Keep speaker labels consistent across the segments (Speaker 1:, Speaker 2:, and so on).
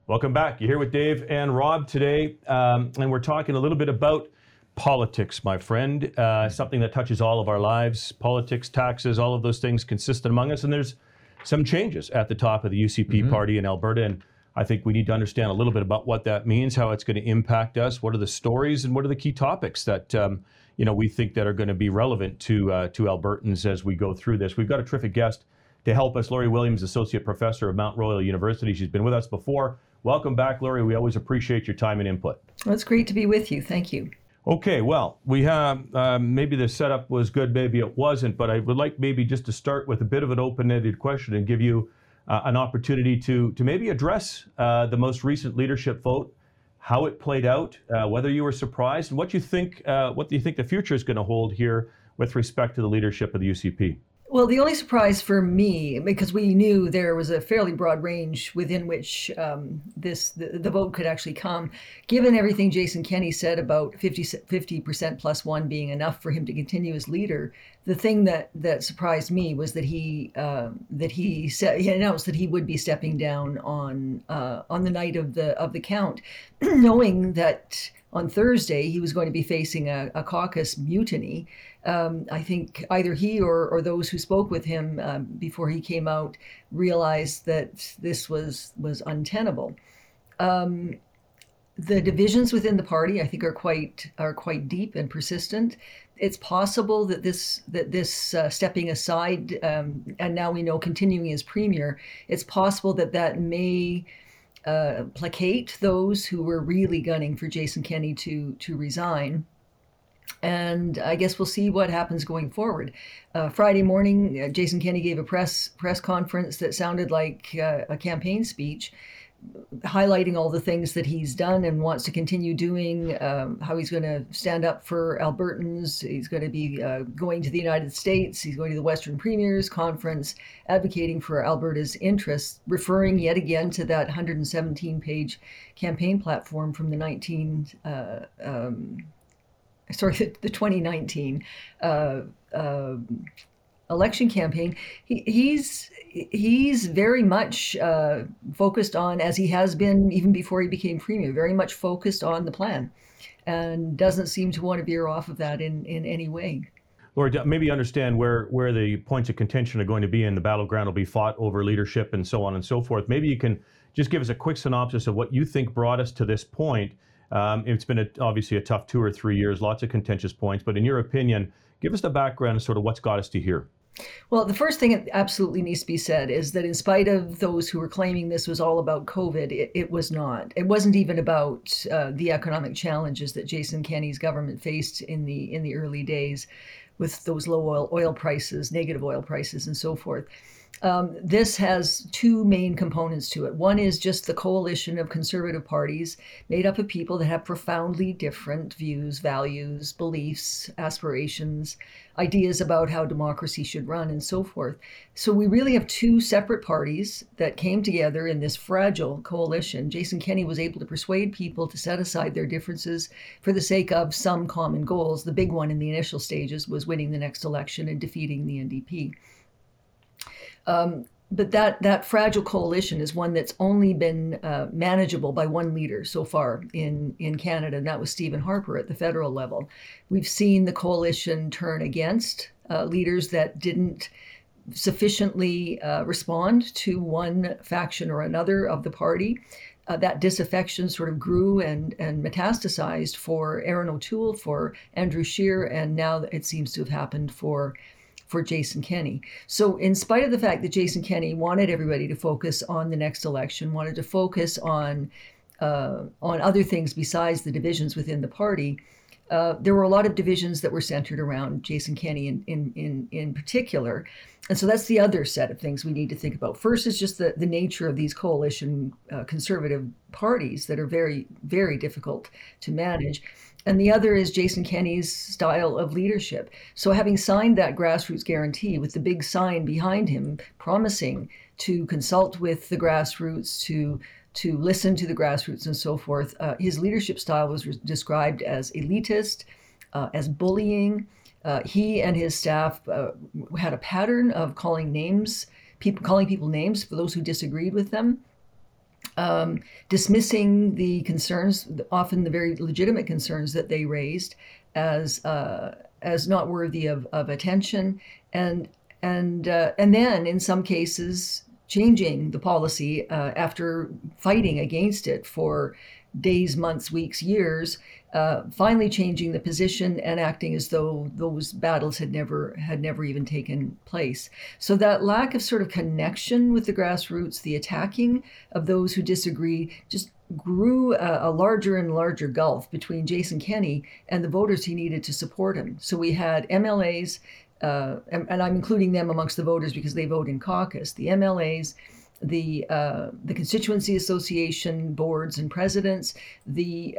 Speaker 1: Welcome back. You're here with Dave and Rob today, and we're talking a little bit about politics, my friend. Something that touches all of our lives. Politics, taxes, all of those things consistent among us, and there's some changes at the top of the UCP party in Alberta, and I think we need to understand a little bit about what that means, how it's going to impact us, what are the stories, and what are the key topics that we think that are going to be relevant to Albertans as we go through this. We've got a terrific guest to help us, Laurie Williams, Associate Professor of Mount Royal University. She's been with us before. Welcome back, Laurie. We always appreciate your time and input.
Speaker 2: Well, it's great to be with you. Thank you.
Speaker 1: Okay, well, we have, maybe the setup was good, maybe it wasn't, but I would like maybe just to start with a bit of an open-ended question and give you an opportunity to maybe address the most recent leadership vote, how it played out, whether you were surprised, and what do you think the future is going to hold here with respect to the leadership of the UCP?
Speaker 2: Well, the only surprise for me, because we knew there was a fairly broad range within which the vote could actually come, given everything Jason Kenney said about 50% plus one being enough for him to continue as leader. The thing that surprised me was that he announced that he would be stepping down on the night of the count, knowing that on Thursday he was going to be facing a caucus mutiny. I think either he or those who spoke with him before he came out realized that this was untenable. The divisions within the party, I think, are quite deep and persistent. It's possible that this stepping aside, and now we know continuing as premier, it's possible that may placate those who were really gunning for Jason Kenney to resign. And I guess we'll see what happens going forward. Friday morning, Jason Kenney gave a press conference that sounded like a campaign speech, highlighting all the things that he's done and wants to continue doing, how he's going to stand up for Albertans. He's going to be going to the United States. He's going to the Western Premiers Conference, advocating for Alberta's interests, referring yet again to that 117-page campaign platform from the 2019 election campaign. He's very much focused on, as he has been even before he became premier, very much focused on the plan, and doesn't seem to want to veer off of that in any way.
Speaker 1: Laura, maybe understand where the points of contention are going to be, and the battleground will be fought over leadership and so on and so forth. Maybe you can just give us a quick synopsis of what you think brought us to this point. It's been obviously a tough 2 or 3 years, lots of contentious points, but in your opinion, give us the background of sort of what's got us to here.
Speaker 2: Well, the first thing that absolutely needs to be said is that in spite of those who were claiming this was all about COVID, it was not. It wasn't even about the economic challenges that Jason Kenney's government faced in the early days with those low oil prices, negative oil prices, and so forth. This has two main components to it. One is just the coalition of conservative parties made up of people that have profoundly different views, values, beliefs, aspirations, ideas about how democracy should run, and so forth. So we really have two separate parties that came together in this fragile coalition. Jason Kenney was able to persuade people to set aside their differences for the sake of some common goals. The big one in the initial stages was winning the next election and defeating the NDP. But that fragile coalition is one that's only been manageable by one leader so far in Canada, and that was Stephen Harper at the federal level. We've seen the coalition turn against leaders that didn't sufficiently respond to one faction or another of the party. That disaffection sort of grew and metastasized for Erin O'Toole, for Andrew Scheer, and now it seems to have happened for Jason Kenney. So in spite of the fact that Jason Kenney wanted everybody to focus on the next election, wanted to focus on other things besides the divisions within the party, there were a lot of divisions that were centered around Jason Kenney in particular. And so that's the other set of things we need to think about. First is just the nature of these coalition conservative parties that are very, very difficult to manage. And the other is Jason Kenney's style of leadership. So having signed that grassroots guarantee with the big sign behind him promising to consult with the grassroots, to listen to the grassroots and so forth, his leadership style was described as elitist, as bullying. He and his staff had a pattern of calling people names for those who disagreed with them. dismissing the concerns, often the very legitimate concerns that they raised, as not worthy of attention, and then in some cases changing the policy after fighting against it for days, months, weeks, years, finally changing the position and acting as though those battles had never even taken place. So that lack of sort of connection with the grassroots, the attacking of those who disagree, just grew a larger and larger gulf between Jason Kenney and the voters he needed to support him. So we had MLAs, and I'm including them amongst the voters because they vote in caucus, the MLAs, the constituency association boards and presidents, the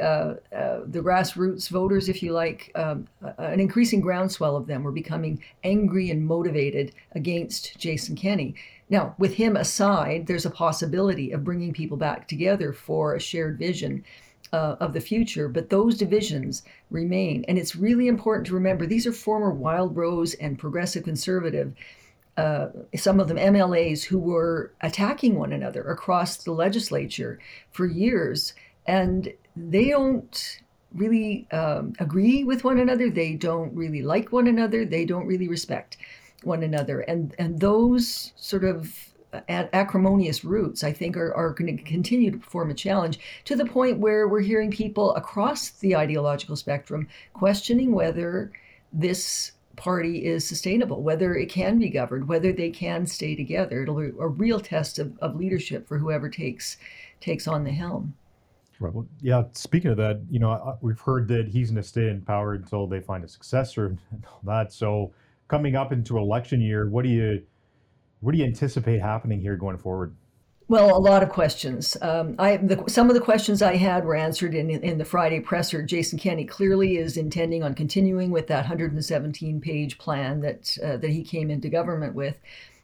Speaker 2: grassroots voters, if you like, an increasing groundswell of them were becoming angry and motivated against Jason Kenney. Now, with him aside, there's a possibility of bringing people back together for a shared vision of the future, but those divisions remain. And it's really important to remember these are former Wild Rose and Progressive Conservative, some of them MLAs, who were attacking one another across the legislature for years. And they don't really agree with one another. They don't really like one another. They don't really respect one another. And those sort of acrimonious roots, I think, are going to continue to form a challenge, to the point where we're hearing people across the ideological spectrum questioning whether this party is sustainable, whether it can be governed, whether they can stay together. It'll be a real test of leadership for whoever takes on the helm.
Speaker 3: Right. Well, yeah. Speaking of that, we've heard that he's going to stay in power until they find a successor and all that. So coming up into election year, what do you anticipate happening here going forward?
Speaker 2: Well, a lot of questions. Some of the questions I had were answered in the Friday presser. Jason Kenney clearly is intending on continuing with that 117-page plan that he came into government with.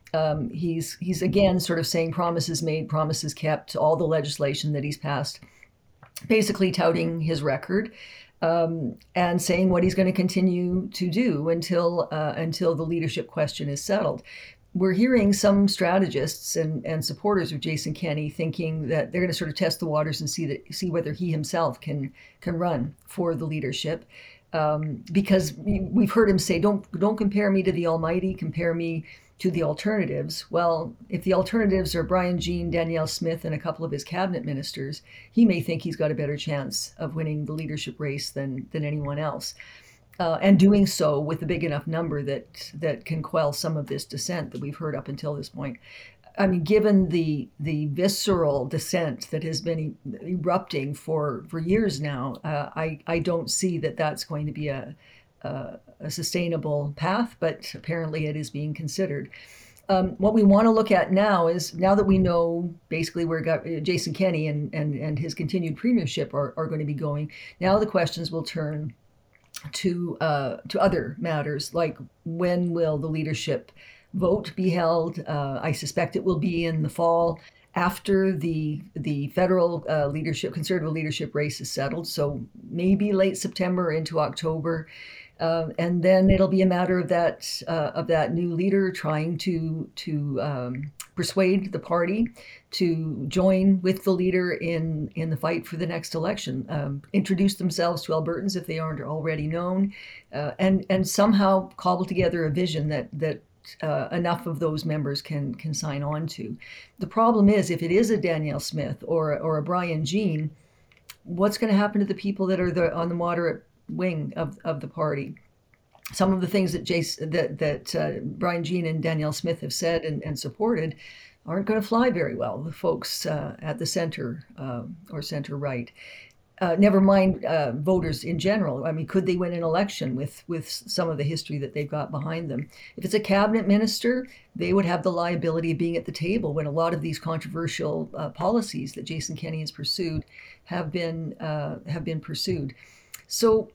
Speaker 2: He's again sort of saying promises made, promises kept, all the legislation that he's passed, basically touting his record. And saying what he's going to continue to do until the leadership question is settled. We're hearing some strategists and supporters of Jason Kenney thinking that they're going to sort of test the waters and see whether he himself can run for the leadership, because we've heard him say, don't compare me to the Almighty, compare me to the alternatives. Well, if the alternatives are Brian Jean, Danielle Smith, and a couple of his cabinet ministers, he may think he's got a better chance of winning the leadership race than anyone else. And doing so with a big enough number that can quell some of this dissent that we've heard up until this point. I mean, given the visceral dissent that has been erupting for years now, I don't see that that's going to be a sustainable path, but apparently it is being considered. What we want to look at now is, now that we know basically where Jason Kenney and his continued premiership are going to be going, now the questions will turn to other matters, like when will the leadership vote be held? I suspect it will be in the fall, after the federal conservative leadership race is settled. So maybe late September into October. And then it'll be a matter of that new leader trying to persuade the party to join with the leader in the fight for the next election, introduce themselves to Albertans if they aren't already known, and somehow cobble together a vision that enough of those members can sign on to. The problem is, if it is a Danielle Smith or a Brian Jean, what's going to happen to the people that are on the moderate wing of the party? Some of the things that Brian Jean and Danielle Smith have said and supported aren't going to fly very well with folks at the center or center right. Never mind voters in general. I mean, could they win an election with some of the history that they've got behind them? If it's a cabinet minister, they would have the liability of being at the table when a lot of these controversial policies that Jason Kenney has pursued have been pursued. So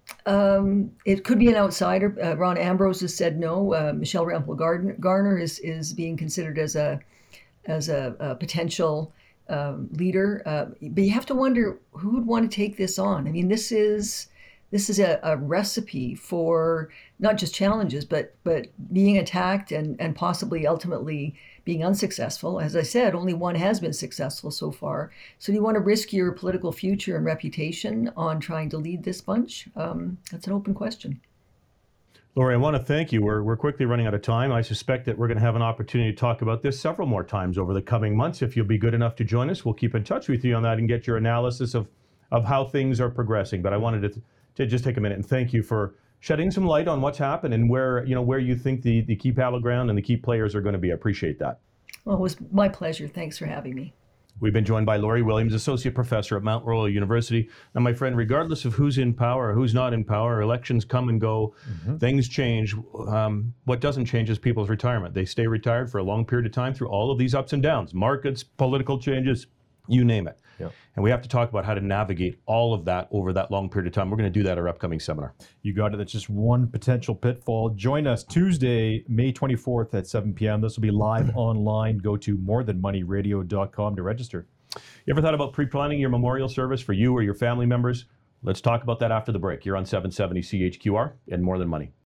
Speaker 2: it could be an outsider. Ron Ambrose has said no. Michelle Rempel Garner is being considered as a potential leader. But you have to wonder who would want to take this on. I mean, this is a recipe for not just challenges, but being attacked and possibly ultimately being unsuccessful. As I said, only one has been successful so far. So do you want to risk your political future and reputation on trying to lead this bunch? That's an open question.
Speaker 1: Lori, I want to thank you. We're quickly running out of time. I suspect that we're going to have an opportunity to talk about this several more times over the coming months. If you'll be good enough to join us, we'll keep in touch with you on that and get your analysis of how things are progressing. But I wanted to just take a minute and thank you for shedding some light on what's happened and where you think the key battleground and the key players are going to be. I appreciate that.
Speaker 2: Well, it was my pleasure. Thanks for having me.
Speaker 1: We've been joined by Lori Williams, Associate Professor at Mount Royal University. Now, my friend, regardless of who's in power or who's not in power, elections come and go, things change. What doesn't change is people's retirement. They stay retired for a long period of time through all of these ups and downs, markets, political changes, you name it.
Speaker 3: Yep.
Speaker 1: And we have to talk about how to navigate all of that over that long period of time. We're going to do that at our upcoming seminar.
Speaker 3: You got it. That's just one potential pitfall. Join us Tuesday, May 24th at 7 p.m. This will be live online. Go to morethanmoneyradio.com to register.
Speaker 1: You ever thought about pre-planning your memorial service for you or your family members? Let's talk about that after the break. You're on 770 CHQR and More Than Money.